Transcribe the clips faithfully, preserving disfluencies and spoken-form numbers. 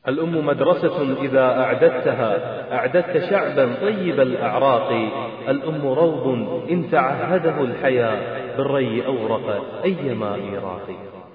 الأم مدرسة إذا أعددتها أعددت شعبا طيب الأعراق. الأم روض إن تعهده الحياة بالري أورق أيما إيراق.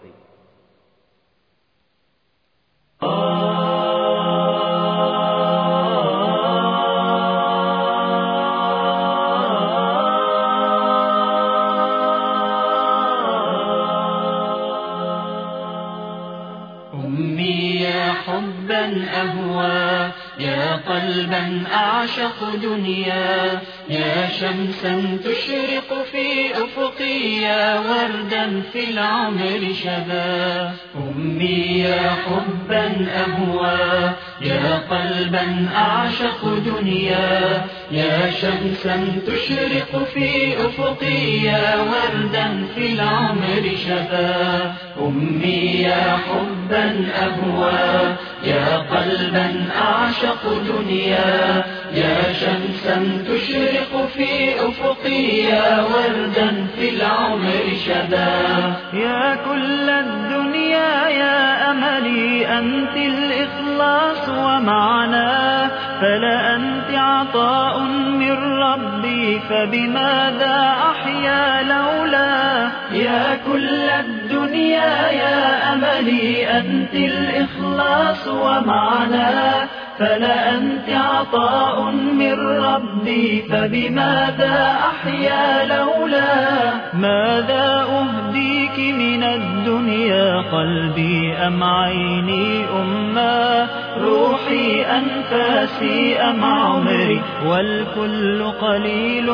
أمي يا حبا أهوى، يا قلبا أعشق دنيا، يا شمسا تشرق في أفقي، يا وردا في العمر شبا. أمي يا حبا أهوى، يا قلبا أعشق دنيا، يا شمسا تشرق في أفقي، يا وردا في العمر شبا. أمي يا حبا أهوى، يا قلبا أعشق دنيا، يا شمسا تشرق في أفقي، يا وردا في العمر شبا. يا كل الدنيا يا أملي، أنت الإخلاص ومعنى، فلا أنت عطاء من ربي، فبماذا أحيا لولا. يا كل الدنيا يا أملي، أنت الإخلاص ومعنى، فلا أنت عطاء من ربي، فبماذا أحيا لولا. ماذا أهديك من الدنيا، قلبي أم عيني أما، روحي أنفاسي أم عمري، والكل قليل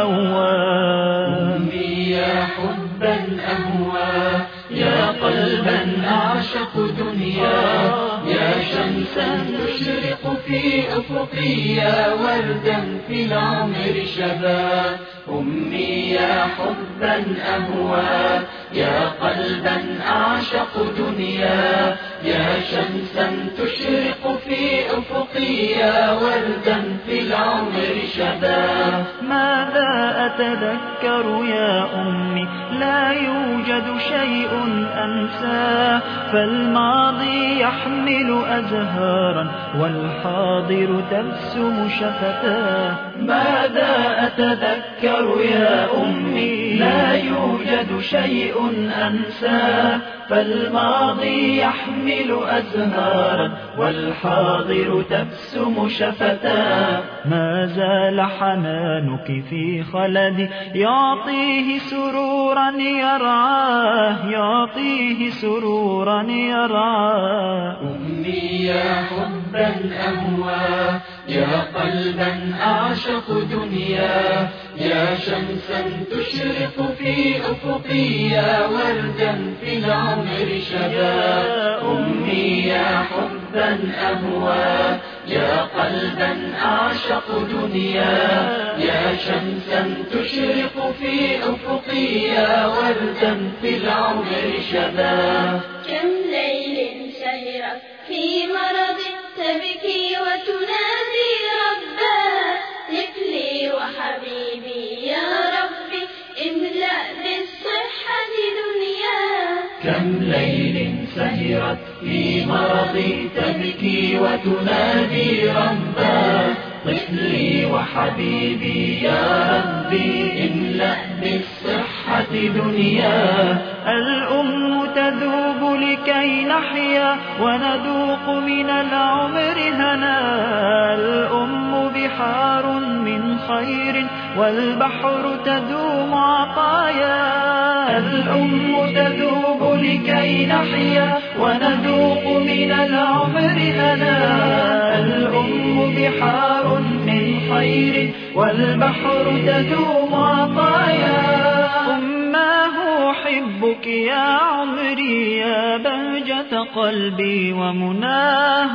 أواه. أمي يا حبا أهوى، يا قلبا أعشق دنيا، يا شمسا تشرق في أفقي، يا وردا في العمر شبا. أمي يا حبا أهوى، يا قلبا أعشق دنيا، يا شمسا تشرق في أفقي، يا وردا في العمر شبا. ماذا أتذكر يا أمي، لا يوجد شيء أنساه، فالماضي يحمل أزهارا، والحاضر تبسم شفتاه. ماذا أتذكر يا أمي، لا يوجد شيء أنساه، فالماضي يحمل أزهارا، والحاضر تبسم شفتاه. ما زال حنانك في خلدي، يعطيه سرورا يرعاه، يعطيه سرورا يرعاه. أمي يا حبا أهوى، يا قلبا أعشق دنيا، يا شمسا تشرق في أفقي، يا وردا في العمر شبا. أمي يا حبا أهوى، يا قلبا أعشق دنيا، يا شمسا تشرق في أفقي، يا وردا في العمر شبا. كم ليل سهرت في مرض تبكي وتنادي ربا، طفلي وحبيبي يا ربي، املأ بالصحة دنيا. كم ليل سهرت في مرضي تبكي وتنادي ربا، طفلي وحبيبي يا ربي، املأ بالصحة دنيا. الأم تذوب لكي نحيا، وندوق من العمر هنا. الأم بحار من خير، والبحر تدوم عطايا. الأم تذوب لكي نحيا، وندوق من العمر هنا. الأم بحار من خير، والبحر تدوم عطايا. أماه أحبك يا عمري، يا بهجة قلبي ومناه.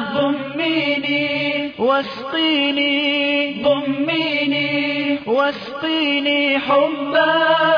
ضميني واسقيني، ضميني واسقيني حبا،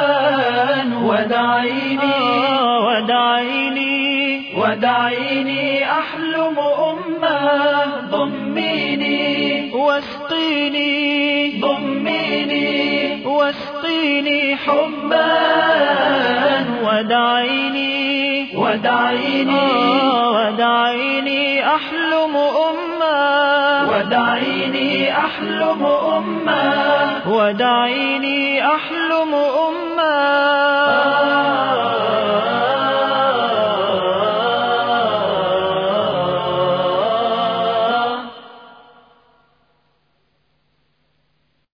ودعيني آه ودعيني ودعيني أحلم أمه. ضميني واسقيني، ضميني واسقيني حبا، ودعيني ودعيني آه ودعيني أحلم أمة ودعيني أحلم أمة ودعيني أحلم أمة